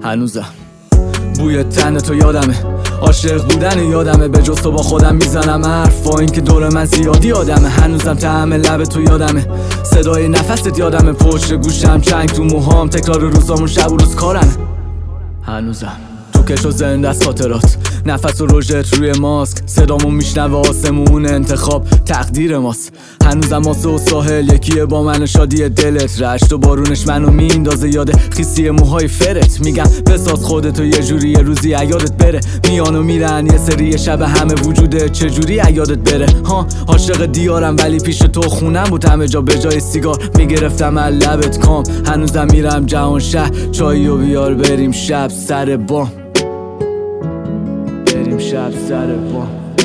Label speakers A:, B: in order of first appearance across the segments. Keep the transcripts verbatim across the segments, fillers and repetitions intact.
A: هنوزم بوی تن تو یادمه، عاشق بودن یادمه، به جز تو با خودم میزنم حرف با این که دور من زیادی آدمه. هنوزم طعم لب تو یادمه، صدای نفست یادمه، پشت گوشم چنگ تو موهام، تکرار روزامون شب و روز کارمه. هنوزم تو کش و زنده از خاطرات، نفس و رژت روی ماسک، صدامو میشنوه آسمون، انتخاب تقدیر ماست. هنوزم واسه و ساحل یکیه با من، شادی دلت، رشت و بارونش منو میندازه یاد خیسی موهای فرت. میگم بساز خودتو یه جوری، یه روزی یادت بره، میان و میرن یه سری شب همه وجوده، چجوری یادت بره. ها عاشق دیارم ولی پیش تو خونم بود، همه جا به جای سیگار میگرفتم از لبت کام. هنوزم میرم جهان شهر، چایی و بیار بریم شب سر بام، بریم شب سر بام.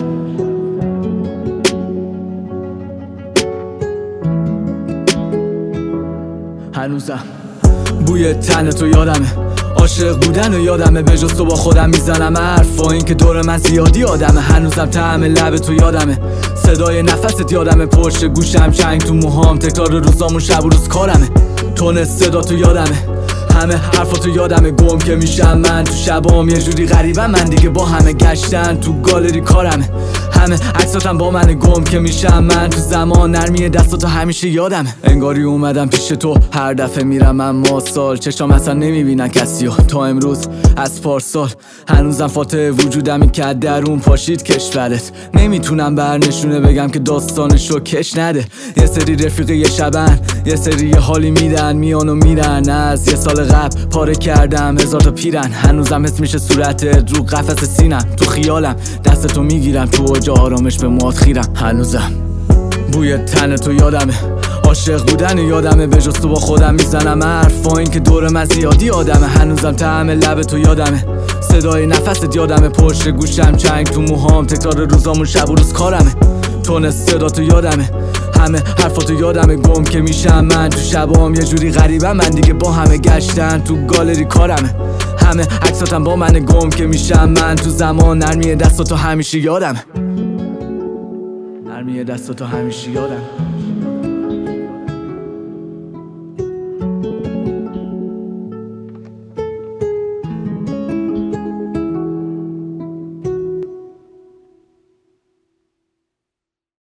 A: هنوزم بوی تن تو یادمه، عاشق بودن و یادمه، به جز تو با خودم میزنم حرف با این که دور من زیادی آدمه. هنوزم طعم لب تو یادمه، صدای نفست یادمه، پشت گوشم چنگ تو موهام، تکرار روزامون شب و روز کارمه. تون صدا تو یادمه، همه حرفاتو یادمه، گم که میشم من تو شبام، یه جوری غریبم من دیگه، با همه گشتن تو گالری کارمه. همه عکساتم با من، گم که میشم من تو زمان، نرمی دستاتو همیشه یادمه. انگاری اومدم پیش تو هر دفعه میرم اما سال، چشام اصلا نمیبینن کسیو تا امروز از پارسال. هنوزم فاتح وجودم این که درون پاشید کشورت، نمیتونم برنشونه بگم که داستانشو کش نده. یه سری رفیق یه شبن، یه سری یه حالی میدن، میان و میرن، از یه سال قبل پاره کردم هزار تا پیرن. هنوزم حس میشه صورتت رو قفس سینم، تو خیالم دستتو میگیرم، تو اوج آرامش به موات خیرم. هنوزم بوی تن تو یادمه، عاشق بودن یادمه، به جز تو با خودم میزنم حرف با این که دور من زیادی آدمه. هنوزم طعم لب تو یادمه، صدای نفست یادمه، پشت گوشم چنگ تو موهام، تکرار روزامون شب و روز کارمه. تون صدا تو یادمه، همه حرفاتو یادمه، گم که میشم من تو شبام، یه جوری غریبم من دیگه، با همه گشتن تو گالری کارمه. همه عکساتم با من، گم که میشم من تو زمان، نرمی دستاتو همیشه یادمه، نرمی دستاتو همیشه یادم.